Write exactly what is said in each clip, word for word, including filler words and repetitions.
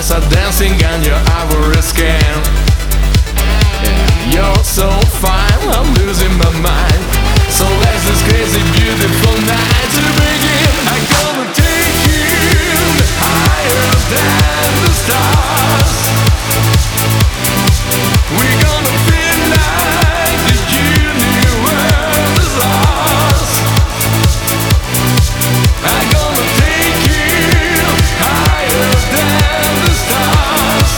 lights are dancing on your ivory skin. Yeah, you're so fine, I'm losing my mind. So let's this crazy beautiful night to begin. I'm gonna take you higher than the stars. We're gonna feel like the universe is ours. I'm gonna take you higher than the stars.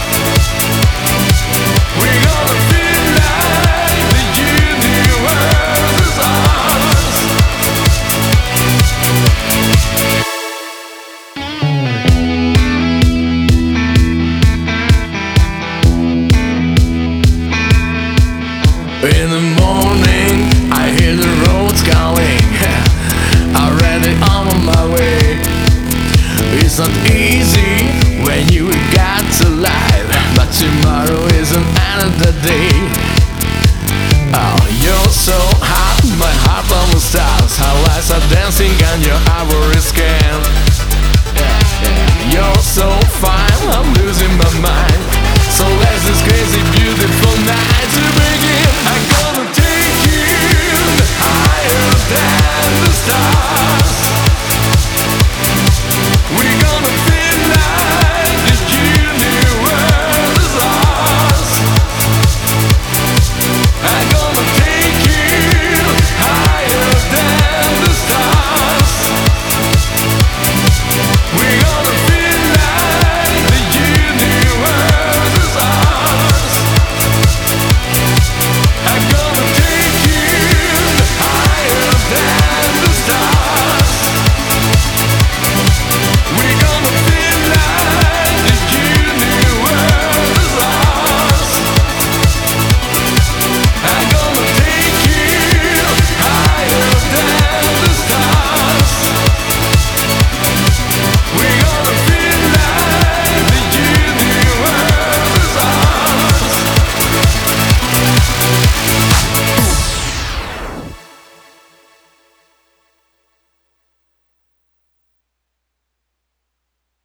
We're gonna feel like the universe is ours. In the morning, I hear the roads calling. Already on my way. It's not easy when you got to live, but tomorrow is another day. Oh, you're so hot, my heart almost stops. How lights are dancing on your ivory skin. Yeah, yeah. You're so fine, I'm losing my mind. So let's this crazy beautiful night to begin. I'm gonna take you higher than the stars.